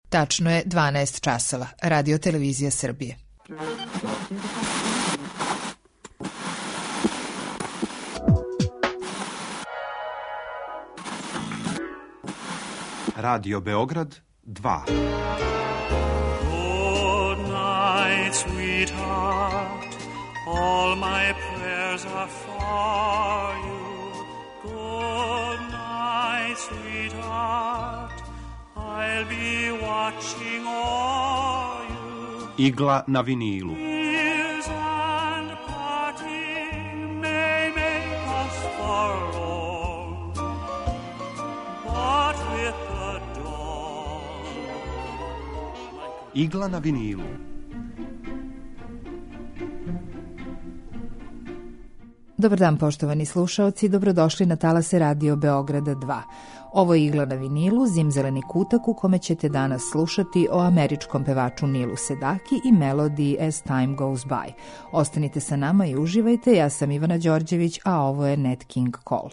Tačno je 12 časova. Radio Televizija Srbije. Radio Beograd 2. Good night, sweetheart. All my prayers are for you. Good night, sweetheart. I'll be watching all you. Igla na vinilu. Tears and parting may make us forlorn, but with the dawn. Igla na vinilu. Dobar dan, poštovani slušaoci, dobrodošli na talase Radio Beograda 2. Ovo je Igla na vinilu, zimzeleni kutak u kome ćete danas slušati o američkom pevaču Nilu Sedaki i melodiji As Time Goes By. Ostanite sa nama i uživajte, ja sam Ivana Đorđević, a ovo je Nat King Cole.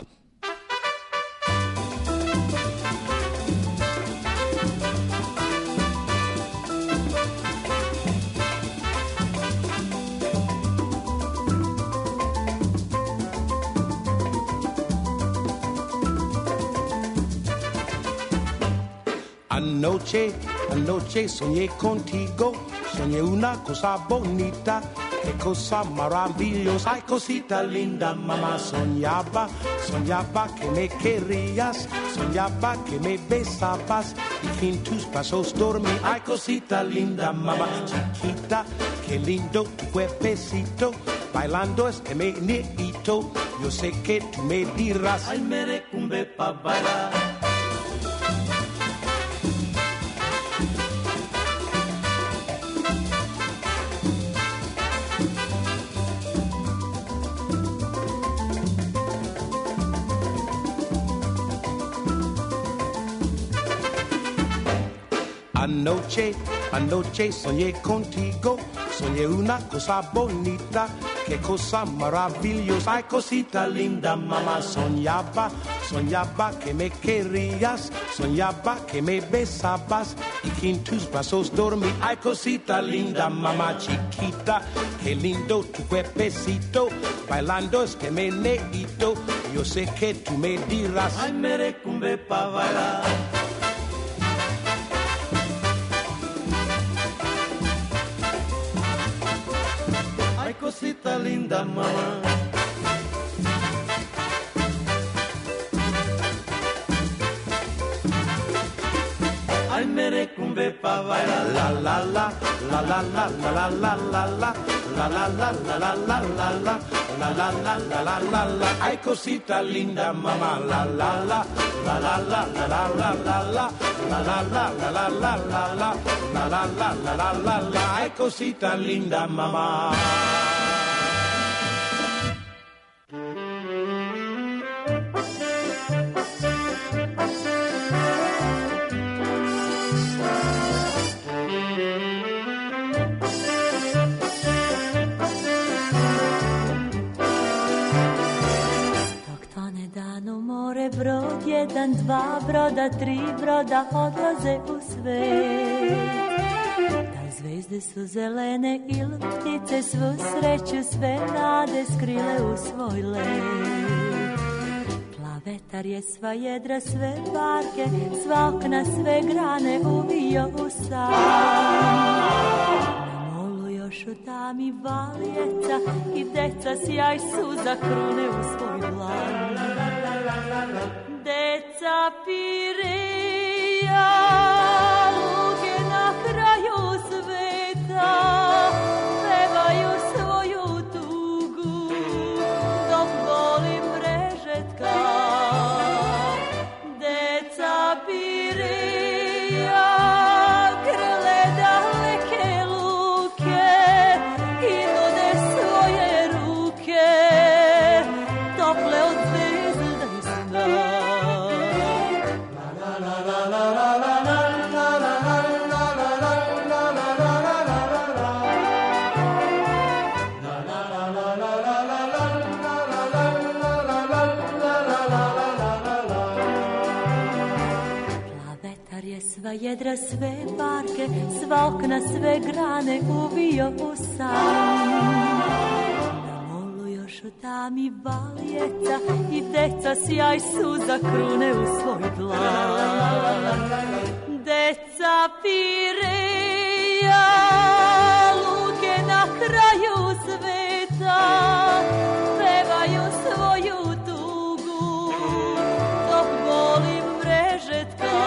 Anoche soñé contigo, soñé una cosa bonita, qué cosa maravillosa, ay cosita linda, mamá soñaba que me querías, soñaba que me besabas y que en tus brazos dormí, ay cosita linda, mamá chiquita, qué lindo tu cuerpecito, bailando este meneíto, yo sé que tú me dirás, ay merecumbe pa' bailar. Anoche soñé contigo, soñé una cosa bonita, qué cosa maravillosa, ay cosita linda, mamá soñaba que me querías, soñaba que me besabas y que en tus brazos dormí, ay cosita linda, mamá chiquita, qué lindo tu cuerpecito, bailando este meneíto, yo sé que tú me dirás, ay merecumbe pa' bailar. Cosita linda, mamá. Ay, merecumbe pa' bailar. La la la, la la la la la la la la la la la la la la la. La la la la la la la, ay cosita linda, mamá, la la la, la la la la la la la la, la la la la la la la la, la la la la la la la, ay cosita linda, mamá. Brod, 1, 2 broda, 3 broda odlaze u svet. Da zvezde su zelene i ptice svu sreću, sve nade skrile u svoj let. Plavetar je sva jedra, sve barke, sva okna, sve grane uvio u san. Na molu još u tami valjeca i deca sjaj suza krune u svoj dlan. Deca Pireja, luge na kraju sveta, pevaju svoju tugu, dok boli mrežetka. Deca Pireja, grle daleke luke i nude svoje ruke, tople od zvezda i sna. La la la la la la la. vedra, sve parke, sva okna, sve grane uvio u san. Na molu još otami baljeca i deca sjaj suza krune u svoj dlan. Deca Pireja, luke na kraju sveta, pevaju svoju tugu, dok boli mrežetka.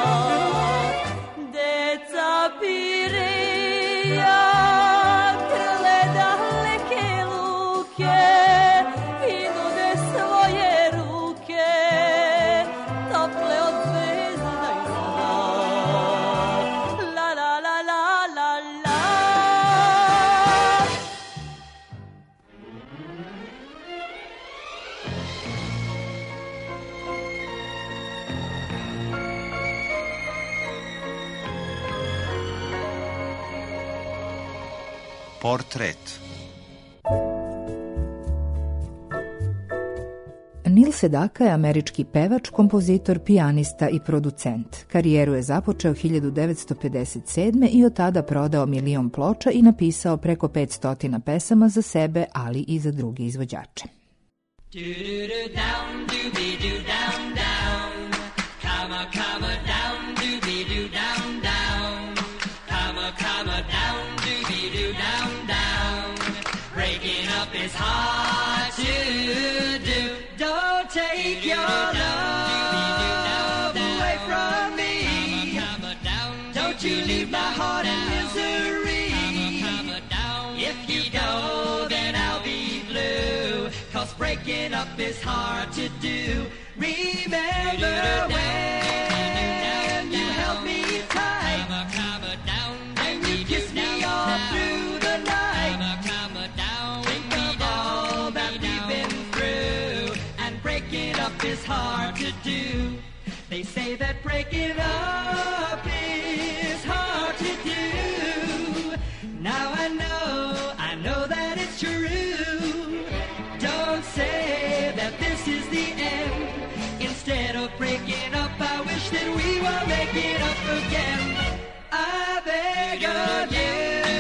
Deca Pireja grle daleke luke i nude svoje ruke, tople od zvezda i zna. La la la la la la. Portret. Neil Sedaka je američki pevač, kompozitor, pijanista i producent. Karijeru je započeo 1957. i od tada prodao 1.000.000 ploča i napisao preko 500 pesama za sebe, ali i za druge izvođače. Down, doobie-doo, down, down. Comma, down, doobie-doo, down, down. Comma, down, doobie-doo, down, down. Breaking up is hard to do. Don't take your love away from me. Don't you leave my heart in misery. If you go, then I'll be blue. 'Cause breaking up is hard to do. Remember when you held me tight, and you kissed me all through the night. Think of all that we've been through, and breaking up is hard to do. They say that breaking up is hard to do. Now I know that it's true. Don't say that this is the end. Instead of breaking up, I wish that we were making up again. I beg of you,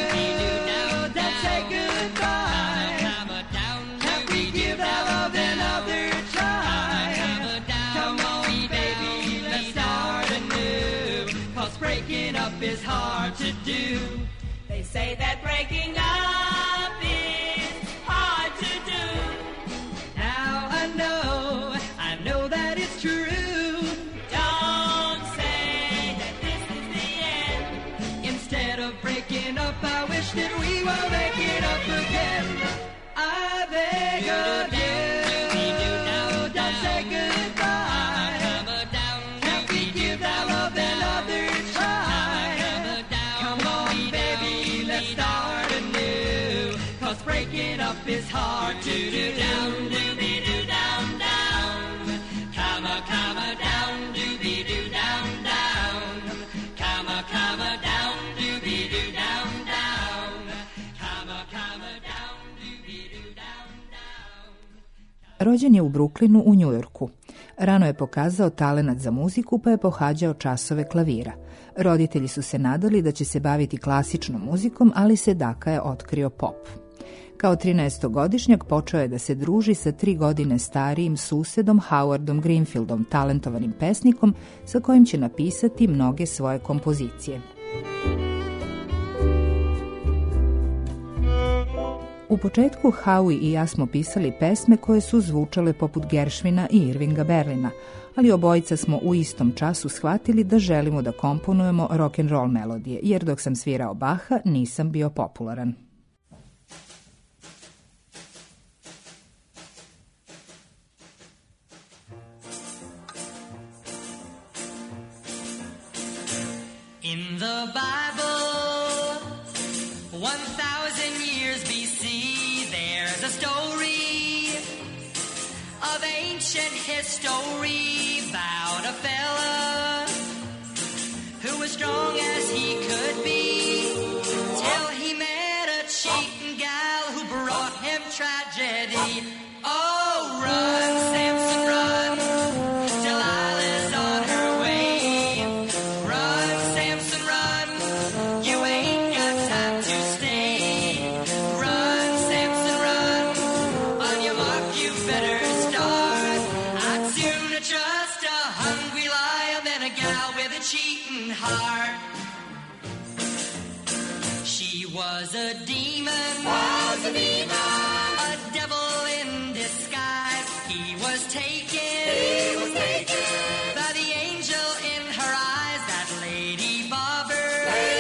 don't say goodbye. Can't we give our love another try? Come on, baby, let's start anew. 'Cause breaking up is hard to do. They say that breaking up is hard to do. Now I know that it's true. Don't say that this is the end. Instead of breaking up, I wish that we were making up again. I beg of you, don't say goodbye. Can't we give our love another try? Come on, baby, let's start anew. 'Cause breaking up is hard to do. Down, doobie-doo, down, down. Comma, down, doobie-doo, down, down. Comma, down, doobie-doo, down, down. Comma, down, doobie-doo, down, down. Rođen je u Brooklynu u Njujorku. Rano je pokazao talenat za muziku pa je pohađao časove klavira. Roditelji su se nadali da će se baviti klasičnom muzikom, ali Sedaka je otkrio pop. Kao 13-godišnjak počeo je da se druži sa 3 godine starijim susedom Howardom Greenfieldom, talentovanim pesnikom sa kojim će napisati mnoge svoje kompozicije. U početku Howie i ja smo pisali pesme koje su zvučale poput Gershwina i Irvinga Berlina, ali obojica smo u istom času shvatili da želimo da komponujemo rock'n'roll melodije, jer dok sam svirao Bacha nisam bio popularan. In the Bible, 1,000 years BC, there's a story of ancient history about a fella who was strong as he could be till he met a cheating gal who brought him tragedy. Oh, run, Samson, run, Delilah's on her way. Run, Samson. was a demon, a devil in disguise. He was taken by the angel in her eyes. That Lady Bobber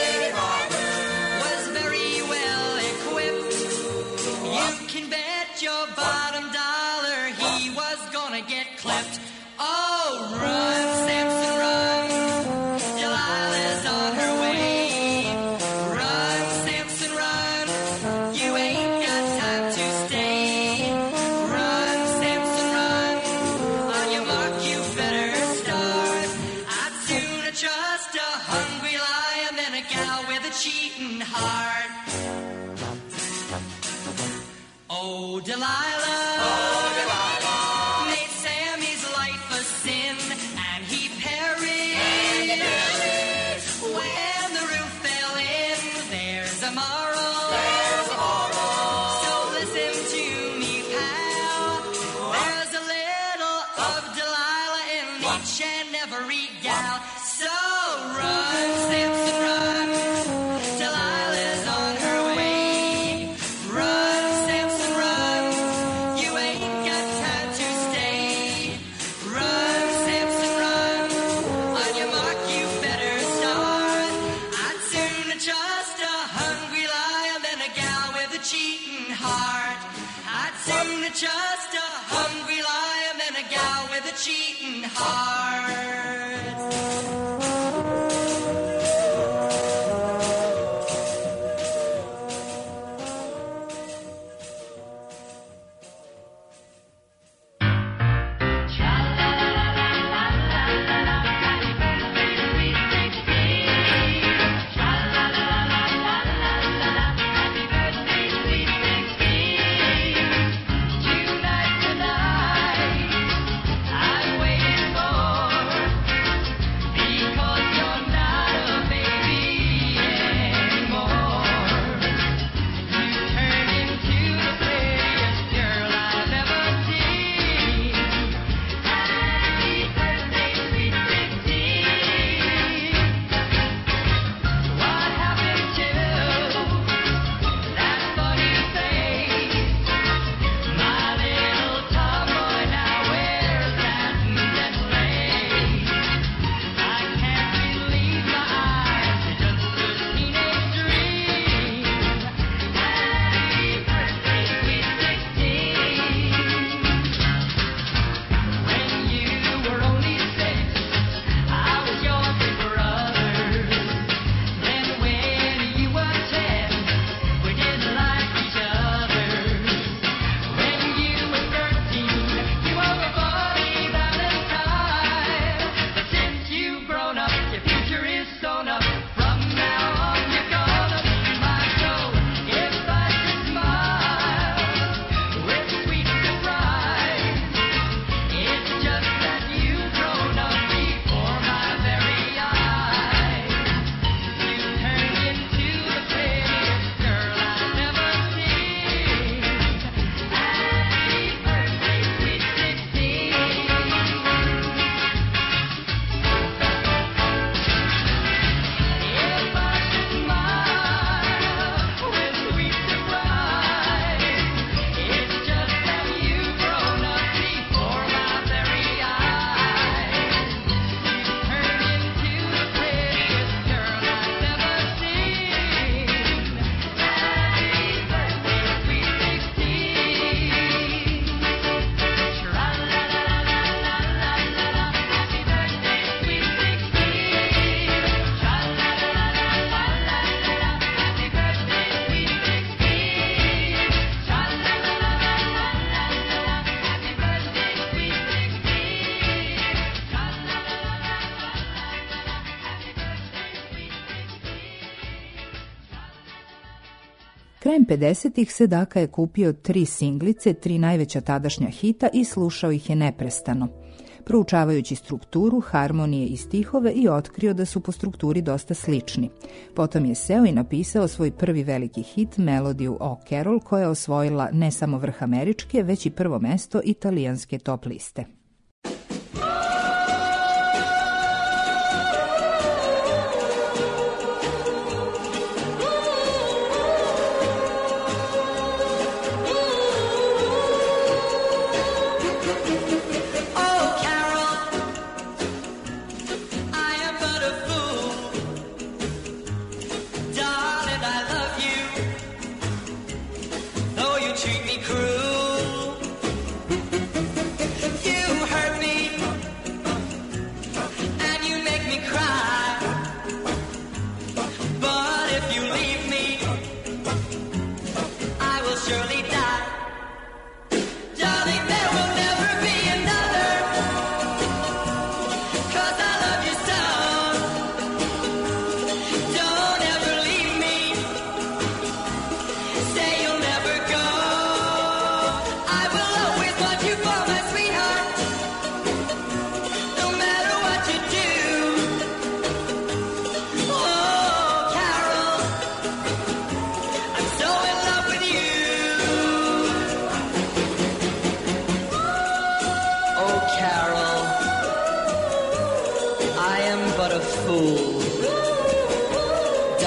was very well equipped. You can bet your bottom dollar he was gonna get clipped. Oh, run, Samson, run. Delilah's on her way. Run, Samson, run. You ain't got time to stay. Run, Samson, run. On your mark, you better start. I'd sooner trust a hungry lion than a gal with a cheating heart. Oh, Delilah. Made Sammy's life a sin, and he perished. When the roof fell in, there's a moral. So listen to me, pal. There's a little of Delilah in each and every gal. So run, Samson, run. Delilah's on her way. Run, Samson, run. You ain't got time to stay. Run, Samson, run. On your mark, you better start. I'd sooner trust a hungry lion than a gal with a cheating heart. I'd sooner trust a hungry lion than a gal with a cheating heart. I'm waiting Krajem 50-ih Sedaka je kupio 3 singlice, 3 najveća tadašnja hita i slušao ih je neprestano. Proučavajući strukturu, harmonije i stihove i otkrio da su po strukturi dosta slični. Potom je seo i napisao svoj prvi veliki hit, melodiju O Carol, koja je osvojila ne samo vrh američke, već i prvo mesto italijanske top liste.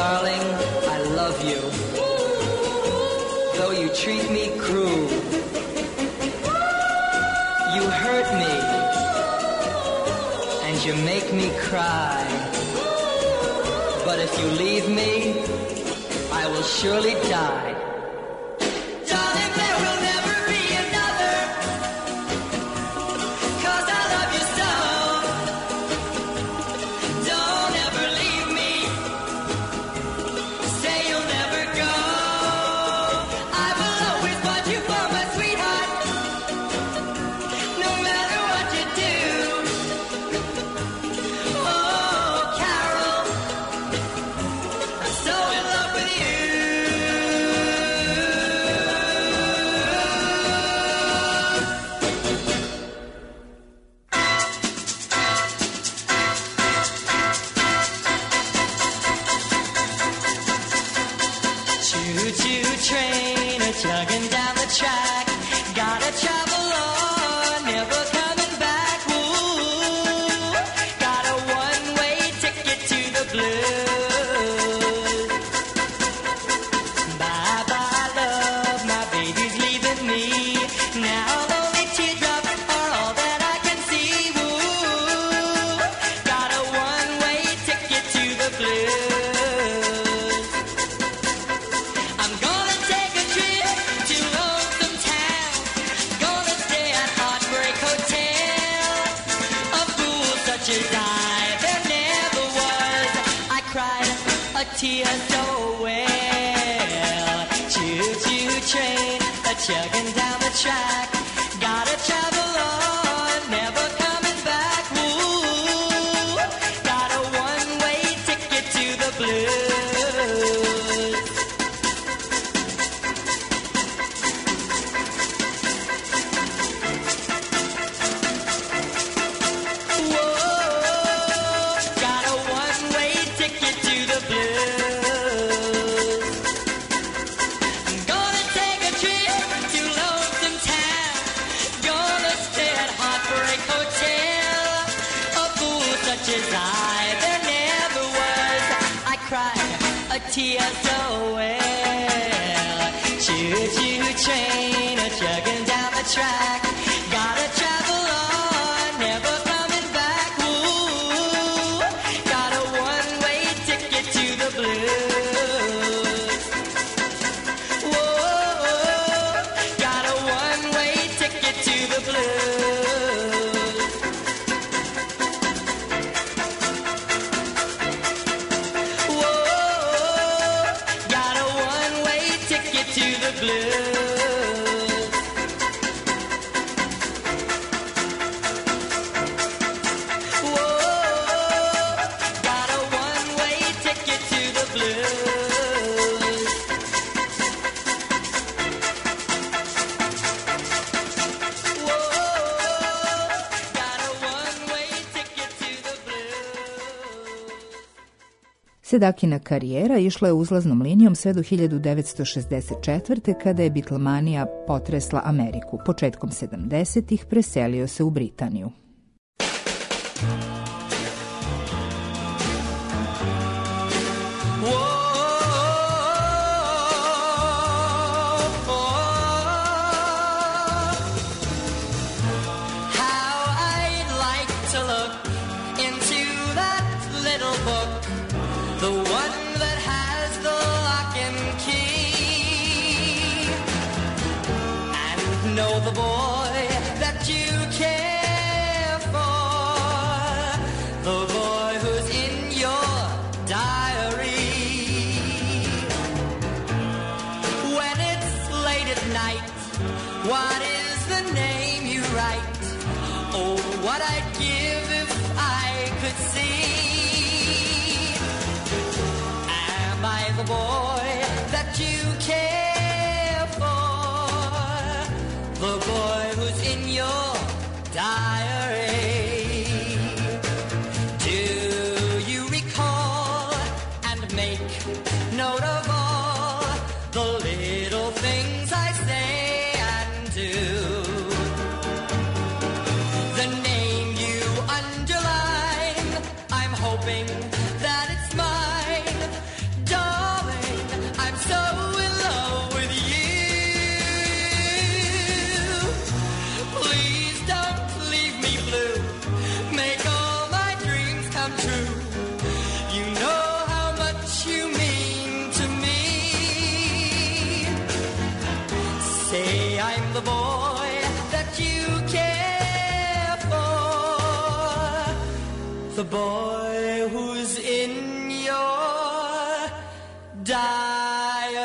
darling, I love you. Though you treat me cruel, you hurt me, and you make me cry. But if you leave me, I will surely die. Darling, there will never be another, 'cause I love you so. Don't ever leave me. Say you'll never go. I will always want you for my sweetheart, no matter what you do. Oh, Carol, I'm so in love with you. Choo-choo train a-chugging down the track. Gotta travel on, never coming back. Ooh, got a one-way ticket to the blues. Bye-bye, love, my baby's leaving me. Now only teardrops are all that I can see. Ooh, got a one-way ticket to the blues. I'm gonna take a trip to Lonesome Town. Gonna stay at Heartbreak Hotel. A fool such as I, there never was. I cried a tear so well. Choo-choo train, a-chugging down the track. Gotta travel on, never coming back. Ooh, got a one-way ticket to the blues. Whoa, got a one-way ticket to the blues. I'm gonna take a trip to Lonesome Town. Gonna stay at Heartbreak Hotel. A fool such as I, there never was. I cried a tear so well. Choo-choo train, a-chugging down the track. Gotta travel on, never coming back. Ooh, got a one-way ticket to the blues. Whoa, got a one-way ticket to the blues. Whoa, got a one-way ticket to the blues. Whoa, got a one-way ticket to the blues. Whoa, got a one-way ticket to the blues. Sedakina karijera išla je uzlaznom linijom sve do 1964. kada je Beatlemanija potresla Ameriku. Početkom 70-ih preselio se u Britaniju. How I'd like to look into that little book, the one that has the lock and key, and know the boy that you care for, the boy who's in your diary. When it's late at night, what is the name you write? Oh, what I'd give if I could see. Am I the boy that you care for? The boy who's in your diary. Do you recall and make note of all the little things I say and do? The name you underline, I'm hoping that it's mine. Don't the boy that you care for, the boy who's in your diary.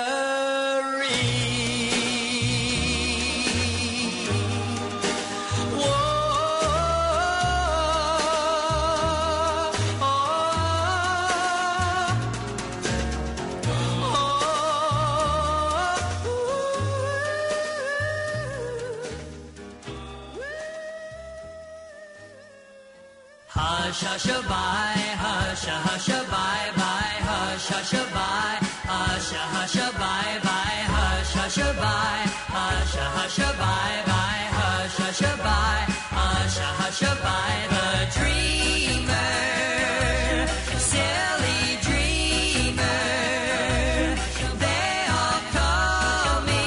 Hush, hush, bye, hush, hush, bye, bye, hush, hush, bye, hush, hush, bye, bye, hush, hush, bye, hush, hush, bye, bye, hush, hush, bye, hush, hush, bye. The dreamer, silly dreamer, they all call me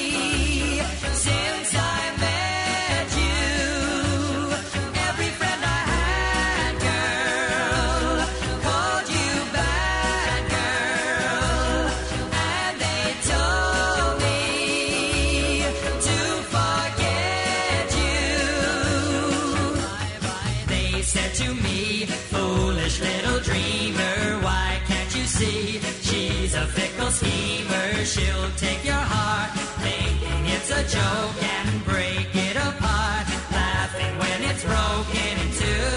since I met you. Every friend I had, girl, called you bad girl, and they told me to forget you. They said to me, foolish little dreamer, why can't you see she's a fickle schemer? She'll take your heart, thinking it's a joke, and break it apart, laughing when it's broken in two.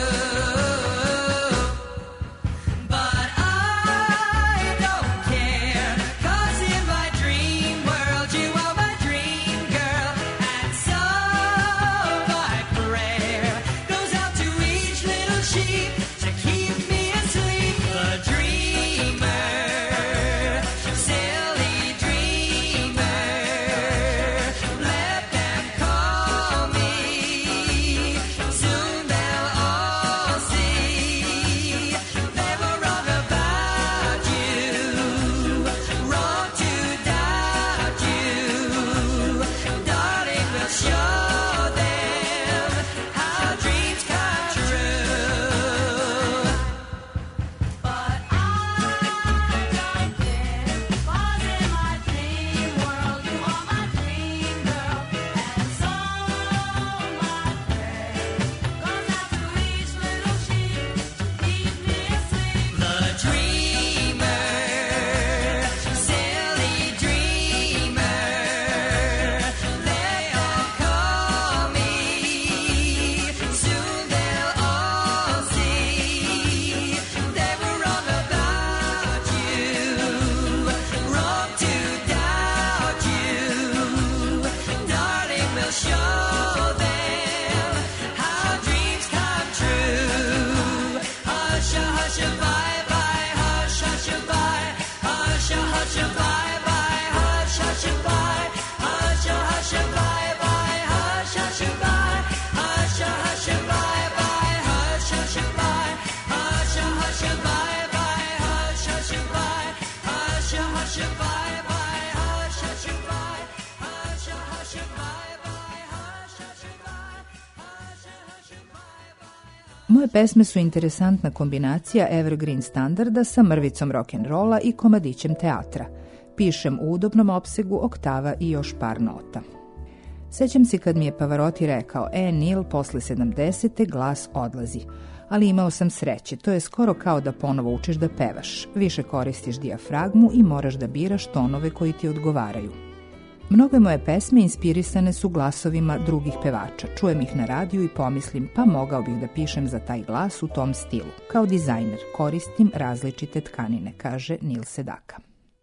But I don't care, 'cause in my dream world you are my dream girl, and so my prayer goes out to each little sheep to keep me asleep. The dreamer, silly dreamer, let them call me. Soon they'll all see they were wrong about you, wrong to doubt you. Darling, we'll show them how dreams come true. But I don't care, 'cause in my dream world you are my dream girl, and so my prayer goes out to each little sheep to keep me asleep. The dreamer, silly dreamer, they all call me. Soon they'll all see they were wrong about you, wrong to doubt you. Darling, we'll show them how dreams come true. Hush, hush, bye, bye, hush, hush, bye, hush, hush, bye, bye, hush, hush, bye, hush, hush, bye, bye, hush, hush, bye, hush, hush, bye, bye, hush, hush, bye, hush, hush, bye, bye, hush, hush, bye, hush, hush, bye, bye, hush, hush, bye, hush, hush, bye, bye, hush, hush, bye, hush, hush, bye, bye. Moje pesme su interesantna kombinacija evergreen standarda sa mrvicom rock'n'rolla i komadićem teatra. Pišem u udobnom opsegu, oktava i još par nota. Sećam se kad mi je Pavarotti rekao, Neil, posle 70. glas odlazi. Ali imao sam sreće, to je skoro kao da ponovo učiš da pevaš. Više koristiš dijafragmu i moraš da biraš tonove koji ti odgovaraju. Mnoge moje pesme inspirisane su glasovima drugih pevača. Čujem ih na radiju i pomislim, pa mogao bih da pišem za taj glas u tom stilu. Kao dizajner koristim različite tkanine, kaže Neil Sedaka.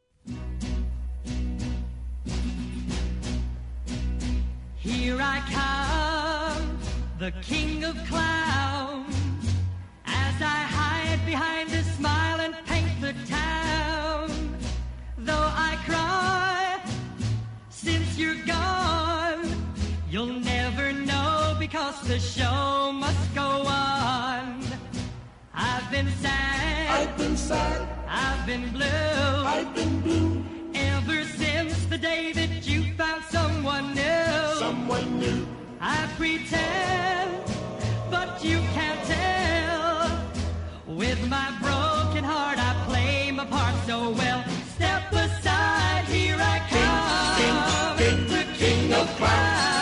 Here I come, the king of clowns, as I hide behind a smile and paint the town. Though I cry, since you're gone, you'll never know because the show must go on. I've been sad, I've been blue, ever since the day that you found someone new. I pretend, but you can't tell. With my broken heart I play my part so well. Step aside, here I come, the king of clowns.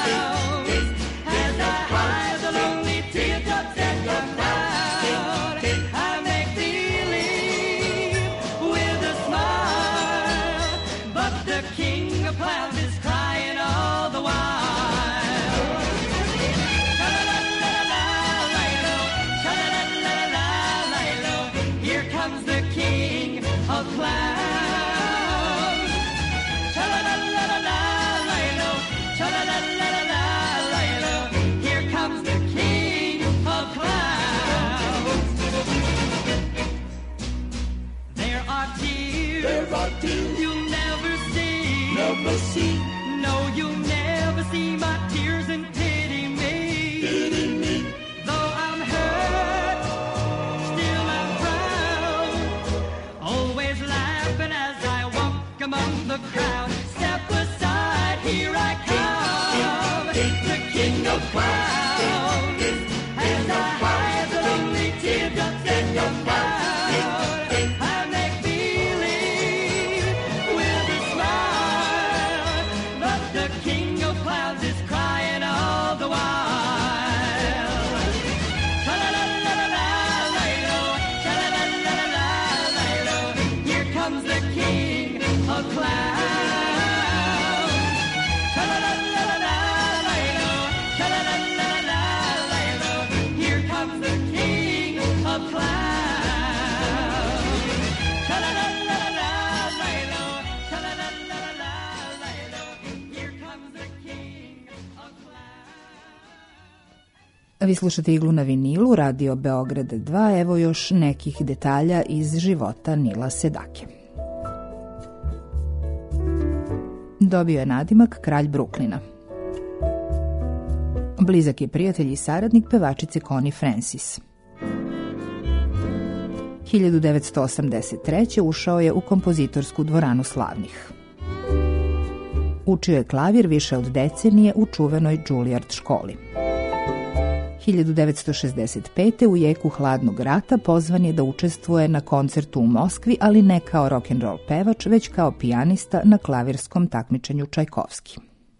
clouds. Cha-la-la-la-la-la-la-lo, cha-la-la-la-la-la-la-lo. Here comes the king of clouds. There are tears you'll never see. No, you'll never see my tears and pity me. Though I'm hurt, still I'm proud. Always laughing as I walk among the crowd. Step aside, here I come, the king of clouds. As I hide the lonely teardrops that come down, I make believe with a smile, but the king of clouds is crying all the while. Cha-la-la-la-la-la-la-lo, cha-la-la-la-la-la-la-lo. Here comes the king of clouds. Cha-la-la-la-la-la-la-lo, cha-la-la-la-la-la-lo. Here comes the king of clouds. Cha-la-la-la-la-la-lo, cha-la-la-la-la-la-lo. Here comes the king of clouds. Vi slušate Iglu na vinilu, Radio Beograd 2, evo još nekih detalja iz života Nila Sedake. Dobio je nadimak Kralj Bruklina. Blizak je prijatelj i saradnik pevačice Connie Francis. 1983. ušao je u kompozitorsku dvoranu slavnih. Učio je klavir više od decenije u čuvenoj Juilliard školi. 1965. u jeku hladnog rata pozvan je da učestvuje na koncertu u Moskvi, ali ne kao rock'n'roll pevač, već kao pijanista na klavirskom takmičenju Čajkovski.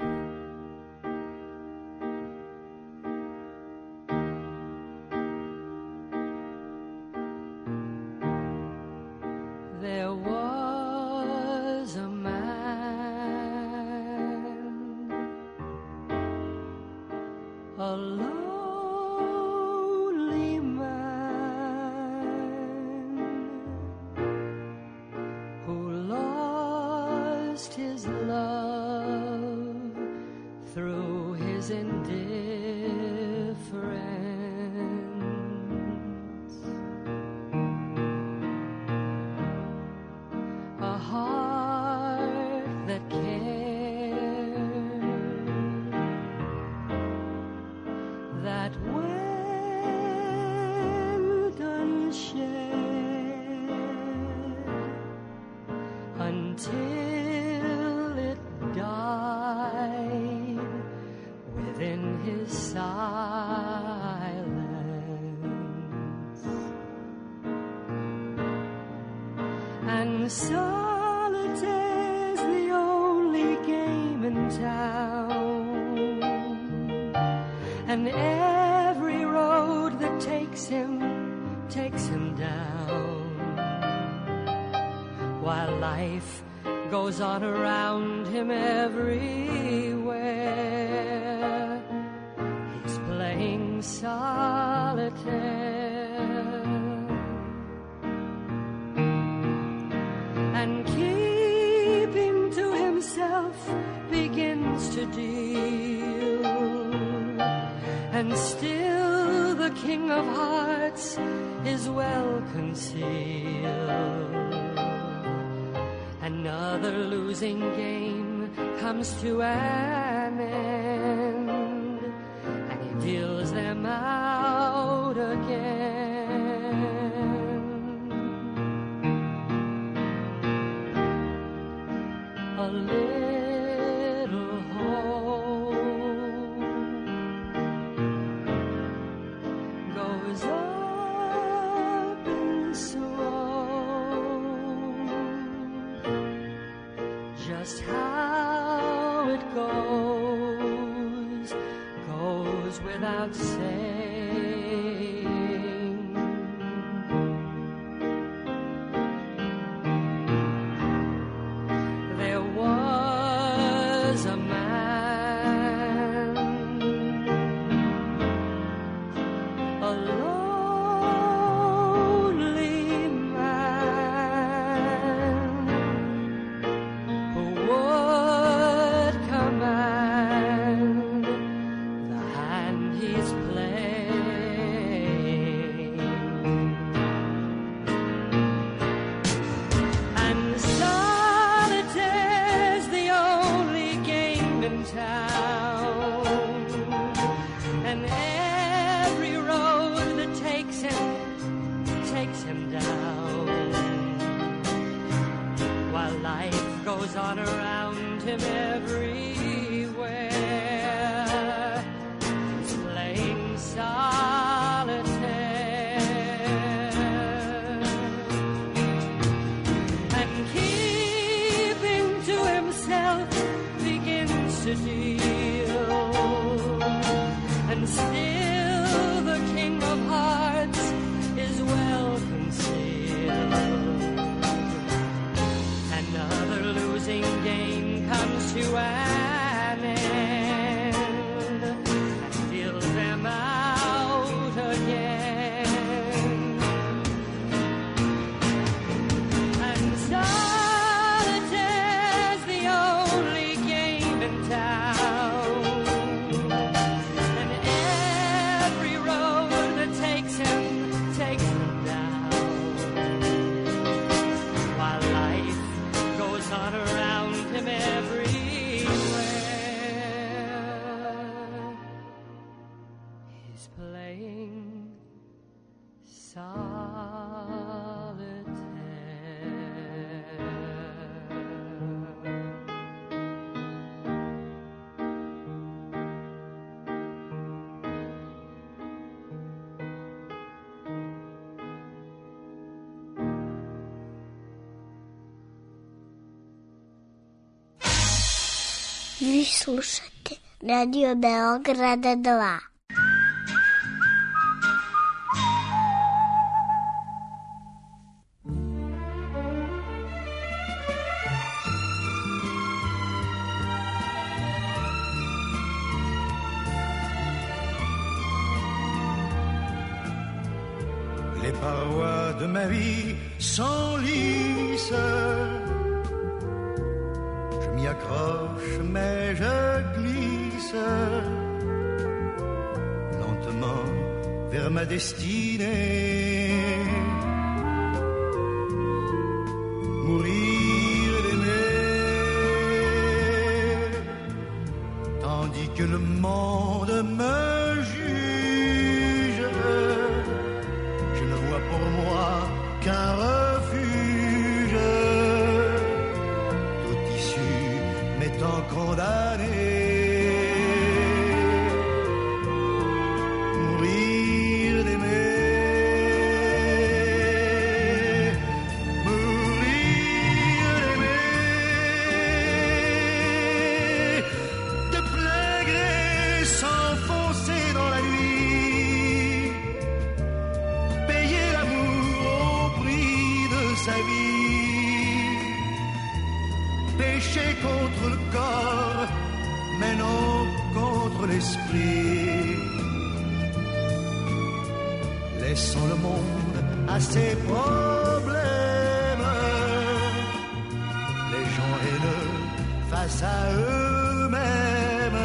There was a man, a lonely man, who lost his love through his indifference. A heart that cared, that went unshared until it died within his silence. And solitaire's the only game in town, and every road that takes him down, while life goes on around him everywhere. He's playing solitaire, and keeping to himself begins to deal, and still the king of hearts is well concealed. Another losing game comes to an end, and he deals them out again. A little hope goes up in smoke. Just how it goes without saying. There was a man, a lonely man, goes on around him everywhere. He's playing solitaire and keeping to himself begins to deal, and still the King of Hearts is well concealed. Another losing game comes to an end and deals them out again. And solitaire's the only game in town, and every road that takes him down, while life goes on around him everywhere. He's playing Vi slušate Radio Beograda 2. Les parois de ma vie s'enlissent. Je m'y accroche, mais je glisse lentement vers ma destinée. Mourir d'aimer, tandis que le monde me juge. Je ne vois pour moi qu'un refuge, tout issu m'étant condamné. Mourir d'aimer, mourir d'aimer, de plein gré s'enfoncer dans la nuit, payer l'amour au prix de sa vie, pécher contre le corps, mais non contre l'esprit. Laissons le monde à ses problèmes, les gens haineux face à eux-mêmes,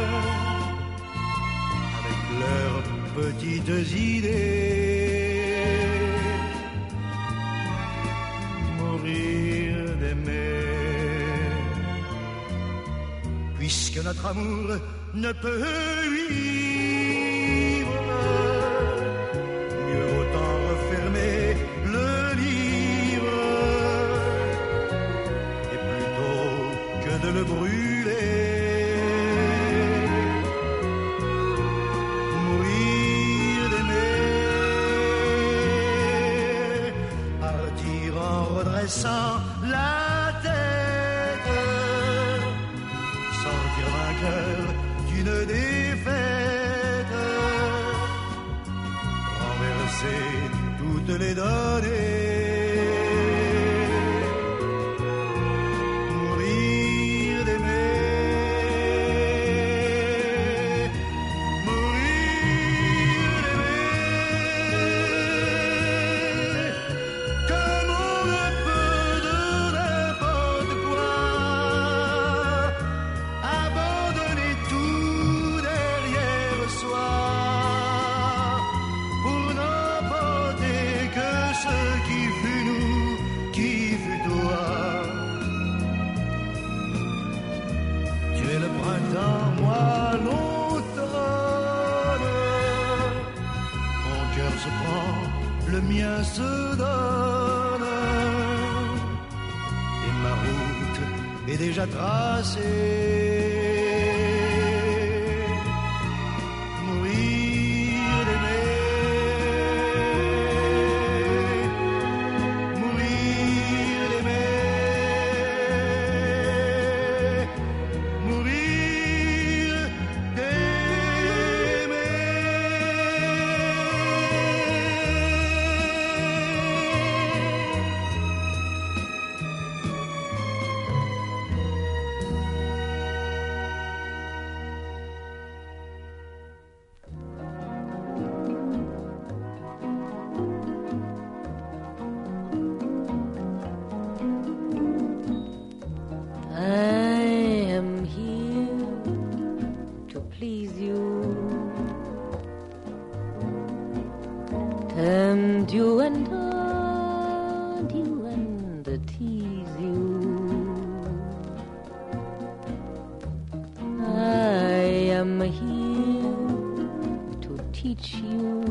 avec leurs petites idées. Mourir d'aimer, puisque notre amour ne peut vivre, mieux autant refermer le livre, et plutôt que de le brûler, mourir d'aimer, partir en redressant la tête, sortir vainqueur d'une défaite, renverser toutes les données. Mourir d'aimer, mourir d'aimer, comme on ne peut de n'importe quoi, abandonner tout derrière soi, pour n'emporter que ce qui fut nous, qui fut toi. Tu es le printemps, moi l'automne, mon cœur se prend, le mien se donne, et ma route est déjà tracé. Mourir d'aimer, mourir d'aimer, mourir d'aimer. Tempt you and taunt you and tease you. I am here to teach you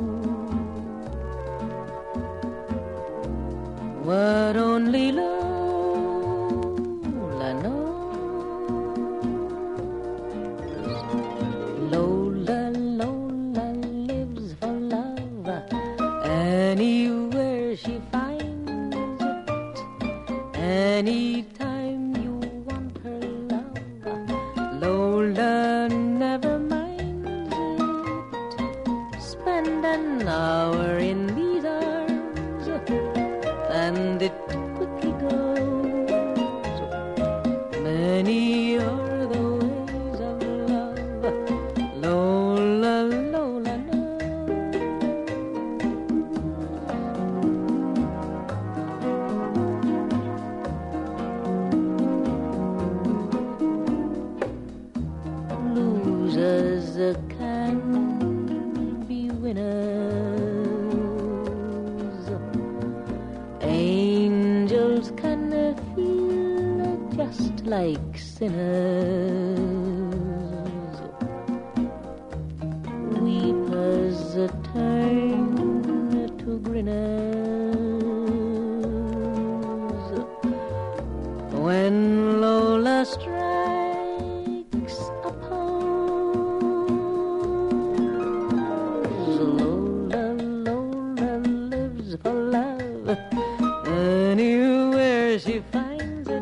what only Lola knows. Lola, Lola lives for love. Anywhere she finds it, anytime you want her love, Lola never minds it. Spend an hour in these arms, and it quickly goes. Many are the ways of love, Lola, Lola knows. Losers can be winners. Angels can feel just like sinners. Weepers turn to grinners. When Lola strikes a pose, Lola, Lola lives for love. Anywhere she finds it,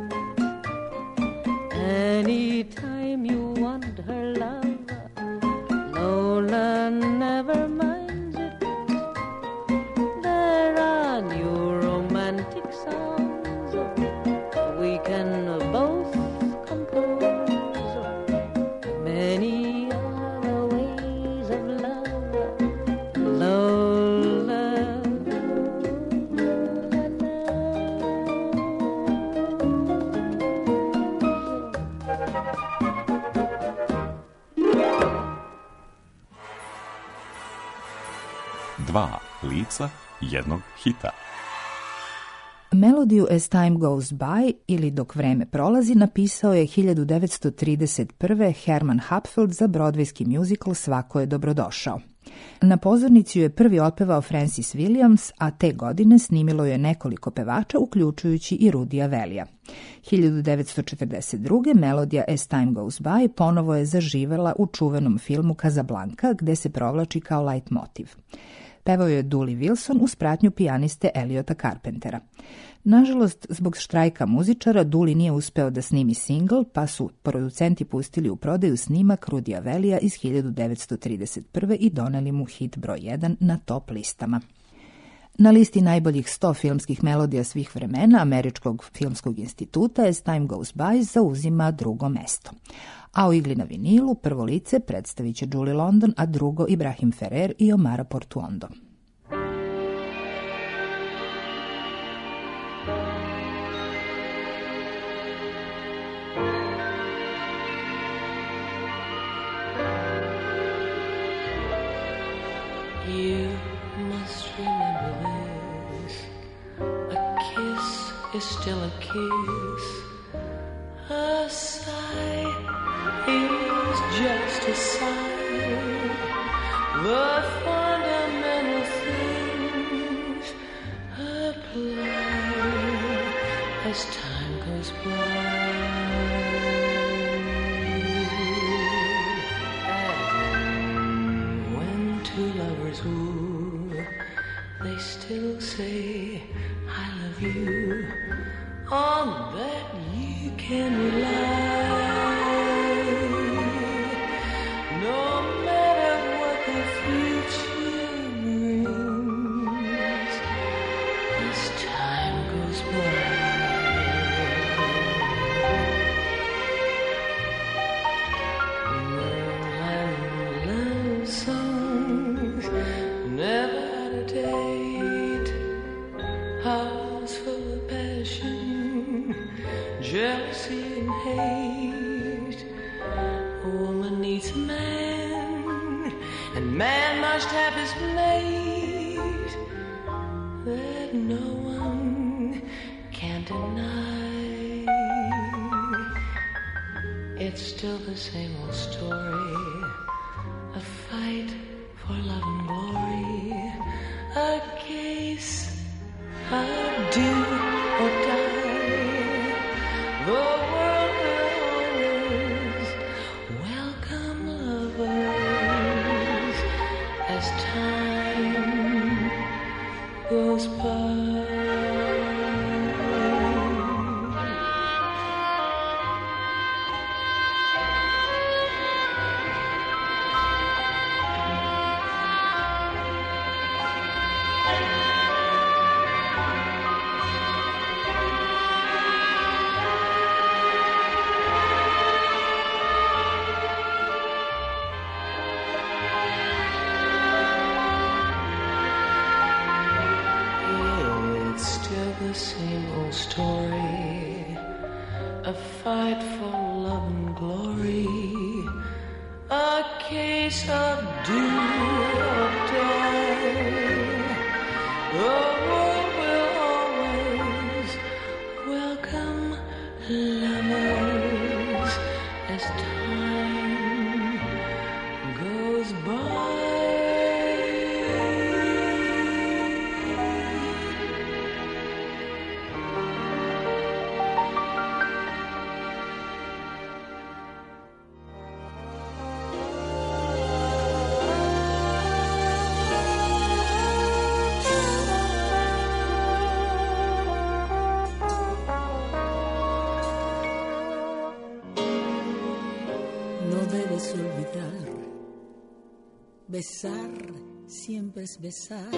anytime you want her love, Lola never minds it. There are new romantic songs we can both compose. Many are the ways of love, Lola, Lola Dva lica jednog hita. Melodiju As Time Goes By ili Dok vreme prolazi napisao je 1931. Herman Hupfeld za brodvejski muzikal Svako je dobrodošao. Na pozornici ju je prvi otpevao Francis Williams, a te godine snimilo je nekoliko pevača, uključujući i Rudija Velija. 1942. melodija As Time Goes By ponovo je zaživela u čuvenom filmu Casablanca, gde se provlači kao leitmotiv. Pevao je Dooley Wilson uz pratnju pijaniste Eliota Carpentera. Nažalost, zbog štrajka muzičara, Dooley nije uspeo da snimi singl, pa su producenti pustili u prodaju snimak Rudija Velija iz 1931. i doneli mu hit broj 1 na top listama. Na listi najboljih 100 filmskih melodija svih vremena Američkog filmskog instituta As Time Goes By zauzima drugo mesto. A u igli na vinilu prvo lice predstavit će Julie London, a drugo Ibrahim Ferrer i Omara Portuondo. You must remember this. A kiss is still a kiss. A sigh is just a sigh. The fundamental things apply as time goes by. still say I love you. On that you can rely. No matter what the future brings, as time goes by. Love songs never out of date. Hearts full of passion, jealousy and hate. A woman needs a man, and man must have his mate. That no one can deny. It's still the same old story. A fight for love and glory. A case of do or die. The world will always welcome lovers as time goes by. The same old story, a fight for love and glory, a case of do or die. The world will always welcome lovers as time goes by. Besar siempre es besar,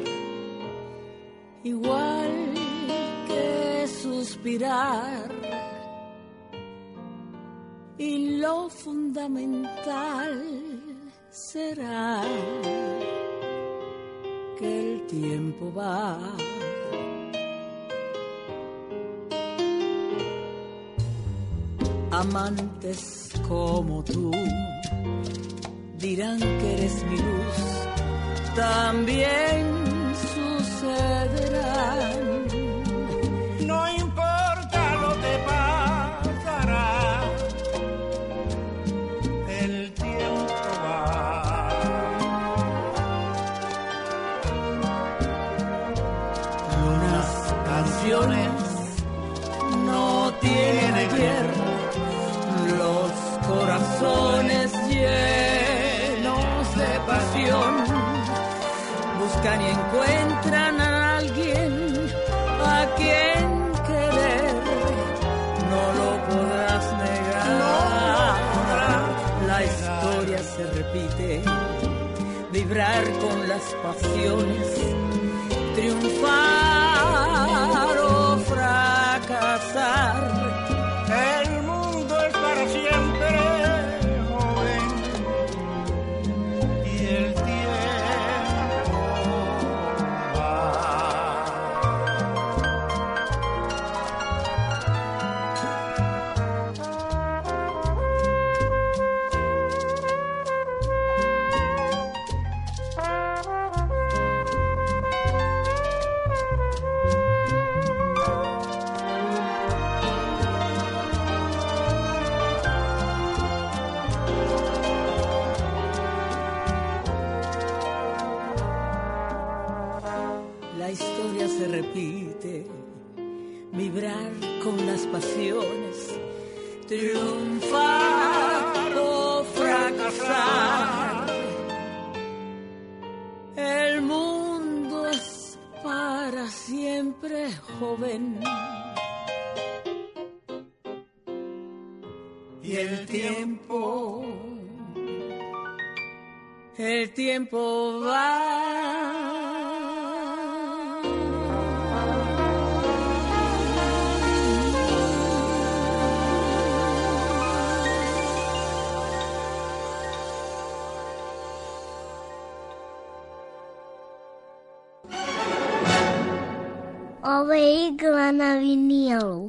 igual que suspirar. Y lo fundamental será que el tiempo va. Amantes como tú dirán que eres mi luz, también sucederán. No importa lo que pasará, el tiempo va. Unas canciones no tienen ayer, los corazones llenos de pasión buscan y encuentran a alguien a quien querer. No lo podrás negar, la historia se repite, vibrar con las pasiones, triunfar o fracasar. El mundo es para siempre joven y el tiempo va. La historia se repite, vibrar con las pasiones, triunfar o fracasar. El mundo es para siempre joven. Y el tiempo va. Ovo je igla na vinilu.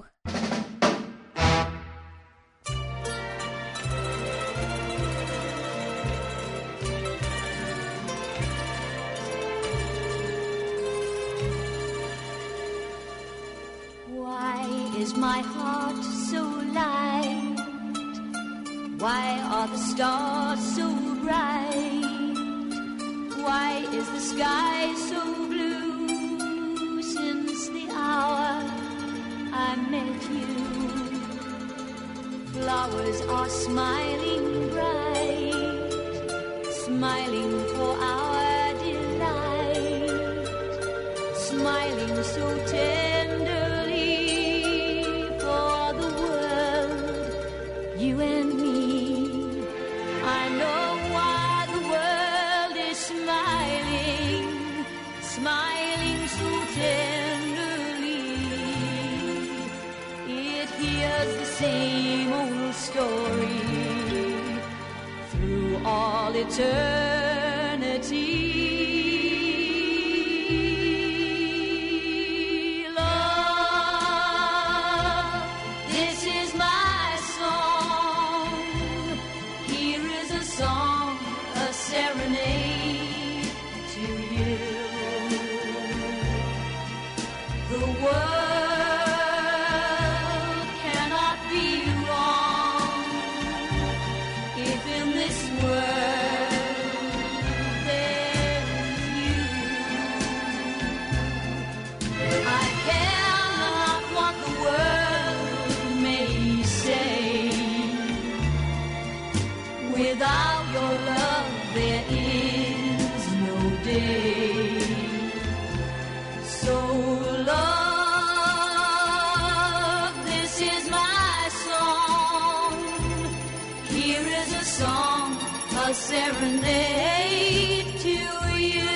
Why is my heart so light? Why are the stars so bright? Why is the sky so blue? Since the hour I met you, flowers are smiling bright, smiling for our delight, smiling so tenderly for the world, you and me. I know why the world is smiling, smiling so tenderly. It hears the same old story through all eternity. Love, this is my song. Here is a song, a serenade to you. The world cannot be wrong if in this world there's you. I care not what the world may say. Without your love there is no day. So love, this is my song. Here is a song, a serenade to you.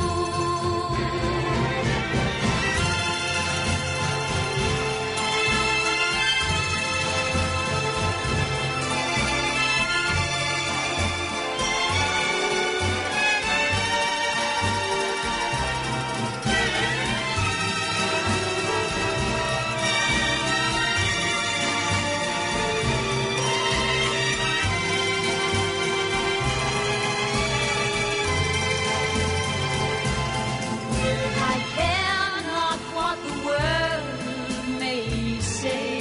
I care not what the world may say.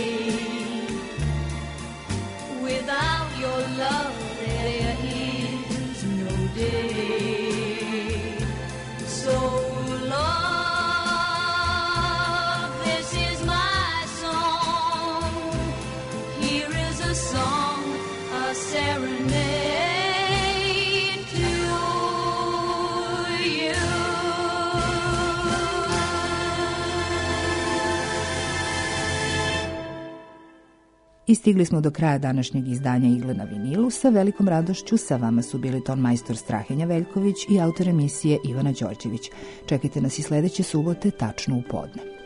Without your love there is no day. So love, this is my song. Here is a song, a serenade to you. I stigli smo do kraja današnjeg izdanja Igle na vinilu. Sa velikom radošću sa vama su bili tonmajstor Strahinja Veljković i autor emisije Ivana Đorđević. Čekajte nas i sledeće subote tačno u podne.